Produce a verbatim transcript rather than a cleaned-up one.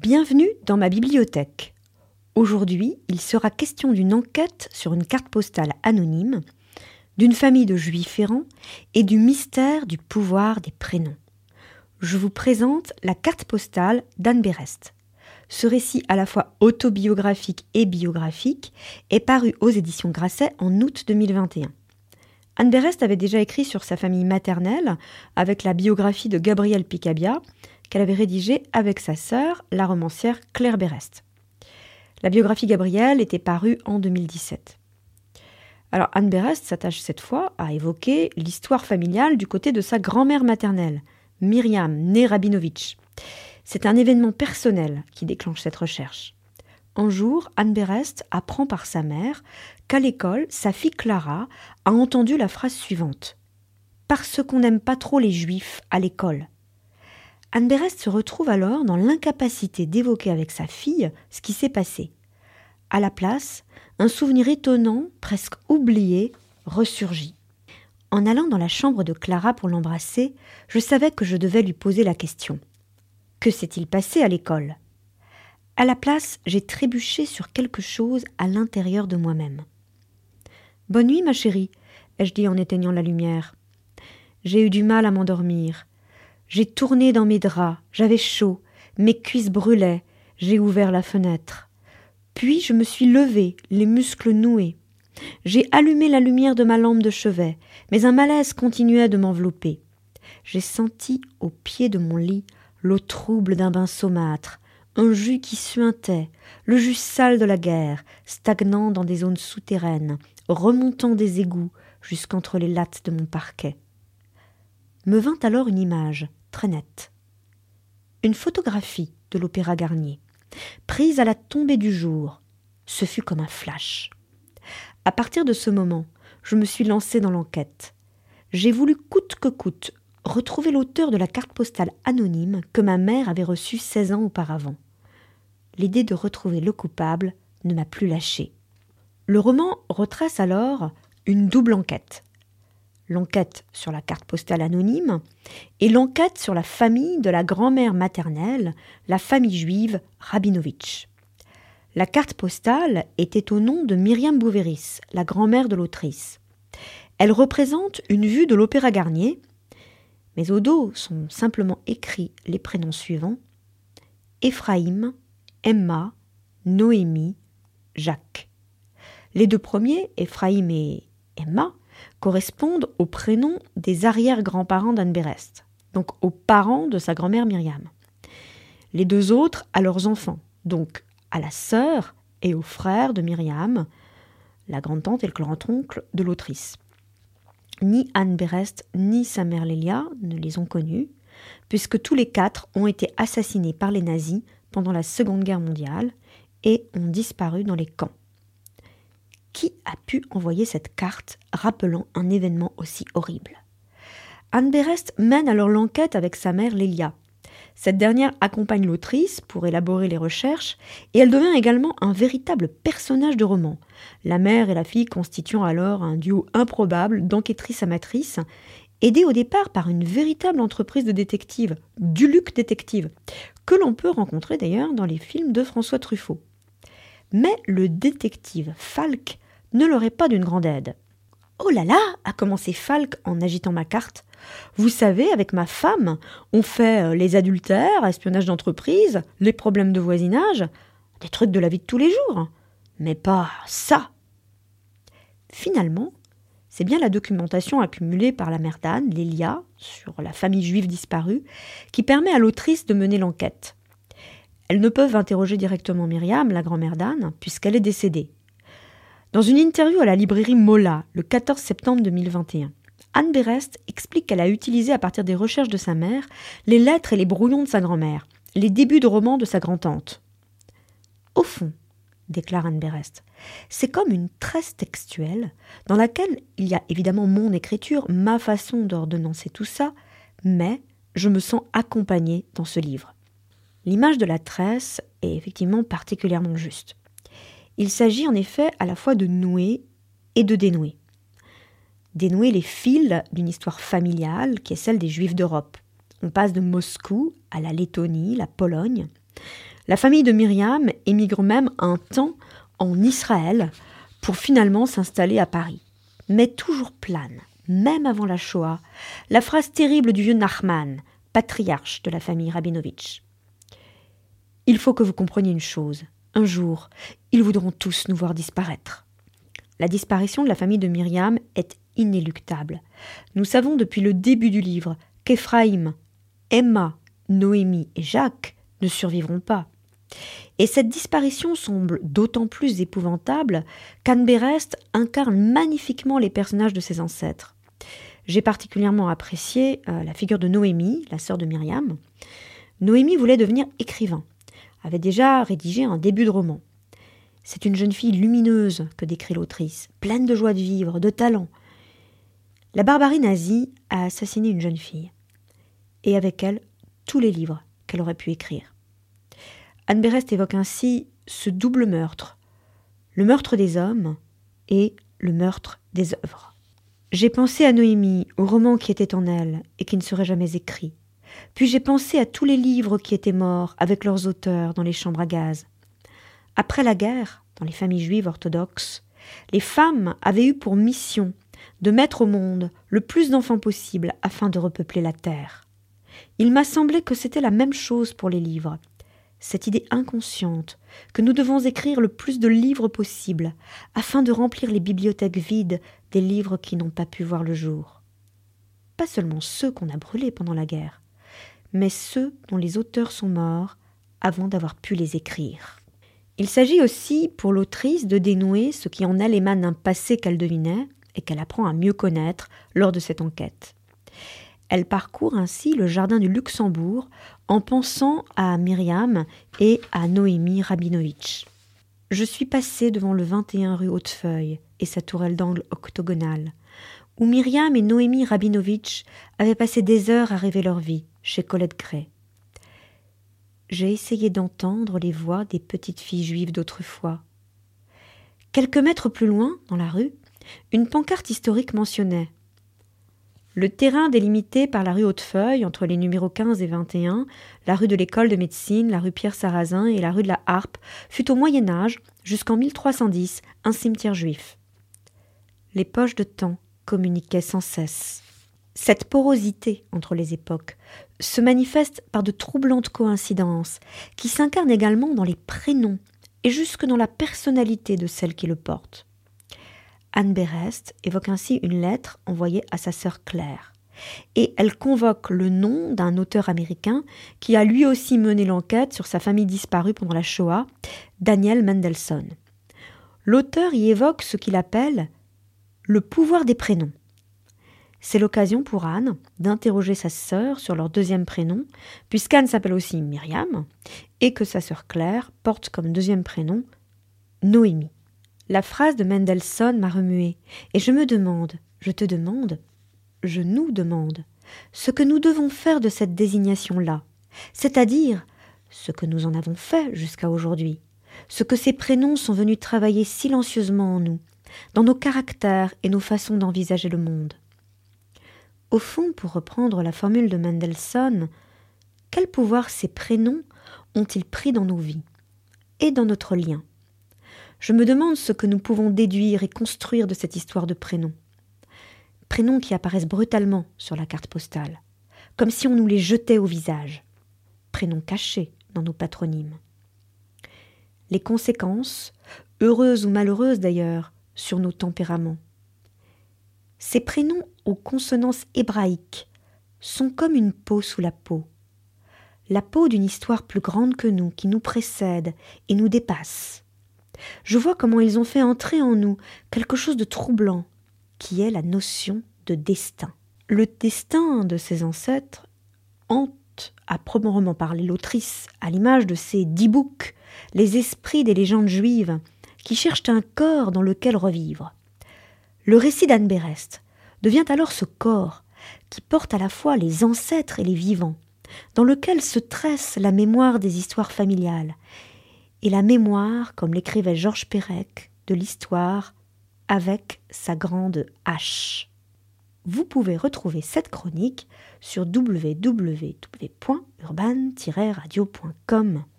Bienvenue dans ma bibliothèque. Aujourd'hui, il sera question d'une enquête sur une carte postale anonyme, d'une famille de juifs errants et du mystère du pouvoir des prénoms. Je vous présente la carte postale d'Anne Berest. Ce récit à la fois autobiographique et biographique est paru aux éditions Grasset en août deux mille vingt et un. Anne Berest avait déjà écrit sur sa famille maternelle avec la biographie de Gabrielle Picabia qu'elle avait rédigée avec sa sœur, la romancière Claire Berest. La biographie Gabrielle était parue en deux mille dix-sept. Alors Anne Berest s'attache cette fois à évoquer l'histoire familiale du côté de sa grand-mère maternelle, Myriam, née Rabinovitch. C'est un événement personnel qui déclenche cette recherche. Un jour, Anne Berest apprend par sa mère qu'à l'école, sa fille Clara a entendu la phrase suivante « Parce qu'on n'aime pas trop les juifs à l'école ». Anne Berest se retrouve alors dans l'incapacité d'évoquer avec sa fille ce qui s'est passé. À la place, un souvenir étonnant, presque oublié, ressurgit. En allant dans la chambre de Clara pour l'embrasser, je savais que je devais lui poser la question. Que s'est-il passé à l'école ? À la place, j'ai trébuché sur quelque chose à l'intérieur de moi-même. « Bonne nuit, ma chérie », ai-je dit en éteignant la lumière. J'ai eu du mal à m'endormir. J'ai tourné dans mes draps, j'avais chaud, mes cuisses brûlaient, j'ai ouvert la fenêtre. Puis je me suis levée, les muscles noués. J'ai allumé la lumière de ma lampe de chevet, mais un malaise continuait de m'envelopper. J'ai senti au pied de mon lit l'eau trouble d'un bain saumâtre, un jus qui suintait, le jus sale de la guerre, stagnant dans des zones souterraines, remontant des égouts jusqu'entre les lattes de mon parquet. Me vint alors une image, très nette. Une photographie de l'Opéra Garnier, prise à la tombée du jour. Ce fut comme un flash. À partir de ce moment, je me suis lancée dans l'enquête. J'ai voulu coûte que coûte retrouver l'auteur de la carte postale anonyme que ma mère avait reçue seize ans auparavant. L'idée de retrouver le coupable ne m'a plus lâchée. Le roman retrace alors une double enquête. L'enquête sur la carte postale anonyme et l'enquête sur la famille de la grand-mère maternelle, la famille juive Rabinovitch. La carte postale était au nom de Myriam Bouveris, la grand-mère de l'autrice. Elle représente une vue de l'Opéra Garnier, mais au dos sont simplement écrits les prénoms suivants – Ephraim, Emma, Noémie, Jacques. Les deux premiers, Ephraim et Emma, correspondent aux prénoms des arrière-grands-parents d'Anne Berest, donc aux parents de sa grand-mère Myriam. Les deux autres à leurs enfants, donc à la sœur et au frère de Myriam, la grande-tante et le grand-oncle de l'autrice. Ni Anne Berest ni sa mère Lélia ne les ont connus, puisque tous les quatre ont été assassinés par les nazis pendant la Seconde Guerre mondiale et ont disparu dans les camps. Qui a pu envoyer cette carte rappelant un événement aussi horrible ? Anne Berest mène alors l'enquête avec sa mère Lélia. Cette dernière accompagne l'autrice pour élaborer les recherches et elle devient également un véritable personnage de roman. La mère et la fille constituant alors un duo improbable d'enquêtrice amatrice, aidée au départ par une véritable entreprise de détective, Duluc Détective, que l'on peut rencontrer d'ailleurs dans les films de François Truffaut. Mais le détective Falk ne leur est pas d'une grande aide. « Oh là là !» a commencé Falk en agitant ma carte. « Vous savez, avec ma femme, on fait les adultères, espionnage d'entreprise, les problèmes de voisinage, des trucs de la vie de tous les jours. Mais pas ça !» Finalement, c'est bien la documentation accumulée par la mère d'Anne, Lélia, sur la famille juive disparue, qui permet à l'autrice de mener l'enquête. Elles ne peuvent interroger directement Myriam, la grand-mère d'Anne, puisqu'elle est décédée. Dans une interview à la librairie Mola, le quatorze septembre deux mille vingt et un, Anne Berest explique qu'elle a utilisé à partir des recherches de sa mère les lettres et les brouillons de sa grand-mère, les débuts de romans de sa grand-tante. Au fond, déclare Anne Berest, c'est comme une tresse textuelle dans laquelle il y a évidemment mon écriture, ma façon d'ordonnancer tout ça, mais je me sens accompagnée dans ce livre. L'image de la tresse est effectivement particulièrement juste. Il s'agit en effet à la fois de nouer et de dénouer. Dénouer les fils d'une histoire familiale qui est celle des Juifs d'Europe. On passe de Moscou à la Lettonie, la Pologne. La famille de Myriam émigre même un temps en Israël pour finalement s'installer à Paris. Mais toujours plane, même avant la Shoah, la phrase terrible du vieux Nachman, patriarche de la famille Rabinovitch. « Il faut que vous compreniez une chose. Un jour, ils voudront tous nous voir disparaître. » La disparition de la famille de Myriam est inéluctable. Nous savons depuis le début du livre qu'Ephraïm, Emma, Noémie et Jacques ne survivront pas. Et cette disparition semble d'autant plus épouvantable qu'Anne Berest incarne magnifiquement les personnages de ses ancêtres. J'ai particulièrement apprécié euh, la figure de Noémie, la sœur de Myriam. Noémie voulait devenir écrivain, avait déjà rédigé un début de roman. C'est une jeune fille lumineuse que décrit l'autrice, pleine de joie de vivre, de talent. La barbarie nazie a assassiné une jeune fille, et avec elle, tous les livres qu'elle aurait pu écrire. Anne Berest évoque ainsi ce double meurtre, le meurtre des hommes et le meurtre des œuvres. J'ai pensé à Noémie, au roman qui était en elle et qui ne serait jamais écrit. Puis j'ai pensé à tous les livres qui étaient morts avec leurs auteurs dans les chambres à gaz. Après la guerre, dans les familles juives orthodoxes, les femmes avaient eu pour mission de mettre au monde le plus d'enfants possible afin de repeupler la terre. Il m'a semblé que c'était la même chose pour les livres. Cette idée inconsciente que nous devons écrire le plus de livres possible afin de remplir les bibliothèques vides des livres qui n'ont pas pu voir le jour. Pas seulement ceux qu'on a brûlés pendant la guerre, mais ceux dont les auteurs sont morts avant d'avoir pu les écrire. Il s'agit aussi pour l'autrice de dénouer ce qui en elle émane d'un passé qu'elle devinait et qu'elle apprend à mieux connaître lors de cette enquête. Elle parcourt ainsi le jardin du Luxembourg en pensant à Myriam et à Noémie Rabinovitch. Je suis passée devant le vingt et un rue Hautefeuille et sa tourelle d'angle octogonale, où Myriam et Noémie Rabinovitch avaient passé des heures à rêver leur vie, chez Colette Gray. J'ai essayé d'entendre les voix des petites filles juives d'autrefois. Quelques mètres plus loin, dans la rue, une pancarte historique mentionnait: le terrain délimité par la rue Hautefeuille, entre les numéros quinze et vingt et un, la rue de l'École de médecine, la rue Pierre-Sarrazin et la rue de la Harpe, fut au Moyen-Âge, jusqu'en mille trois cent dix, un cimetière juif. Les poches de temps communiquaient sans cesse. Cette porosité entre les époques se manifeste par de troublantes coïncidences qui s'incarnent également dans les prénoms et jusque dans la personnalité de celle qui le porte. Anne Berest évoque ainsi une lettre envoyée à sa sœur Claire. Et elle convoque le nom d'un auteur américain qui a lui aussi mené l'enquête sur sa famille disparue pendant la Shoah, Daniel Mendelsohn. L'auteur y évoque ce qu'il appelle « le pouvoir des prénoms ». C'est l'occasion pour Anne d'interroger sa sœur sur leur deuxième prénom, puisqu'Anne s'appelle aussi Myriam, et que sa sœur Claire porte comme deuxième prénom Noémie. La phrase de Mendelsohn m'a remuée, et je me demande, je te demande, je nous demande, ce que nous devons faire de cette désignation-là, c'est-à-dire ce que nous en avons fait jusqu'à aujourd'hui, ce que ces prénoms sont venus travailler silencieusement en nous, dans nos caractères et nos façons d'envisager le monde. Au fond, pour reprendre la formule de Mendelsohn, quel pouvoir ces prénoms ont-ils pris dans nos vies et dans notre lien ? Je me demande ce que nous pouvons déduire et construire de cette histoire de prénoms. Prénoms qui apparaissent brutalement sur la carte postale, comme si on nous les jetait au visage. Prénoms cachés dans nos patronymes. Les conséquences, heureuses ou malheureuses d'ailleurs, sur nos tempéraments. Ces prénoms aux consonances hébraïques sont comme une peau sous la peau. La peau d'une histoire plus grande que nous, qui nous précède et nous dépasse. Je vois comment ils ont fait entrer en nous quelque chose de troublant, qui est la notion de destin. Le destin de ses ancêtres hante, à proprement parler l'autrice, à l'image de ces dix boucs, les esprits des légendes juives, qui cherchent un corps dans lequel revivre. Le récit d'Anne Berest devient alors ce corps qui porte à la fois les ancêtres et les vivants, dans lequel se tresse la mémoire des histoires familiales, et la mémoire, comme l'écrivait Georges Perec, de l'histoire avec sa grande H. Vous pouvez retrouver cette chronique sur w w w point urban tiret radio point com.